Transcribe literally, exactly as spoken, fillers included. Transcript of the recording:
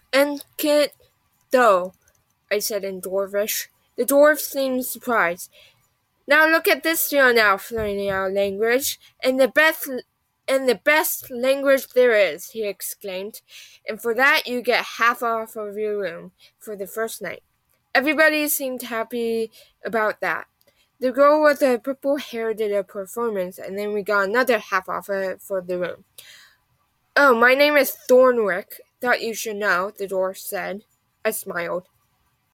"Enkit do," I said in Dwarvish. The dwarf seemed surprised. "Now look at this young elf learning our language, and the best and the best language there is," he exclaimed. "And for that you get half off of your room for the first night." Everybody seemed happy about that. The girl with the purple hair did a performance, and then we got another half off for the room. "Oh, my name is Thornwick. Thought you should know," the dwarf said. I smiled.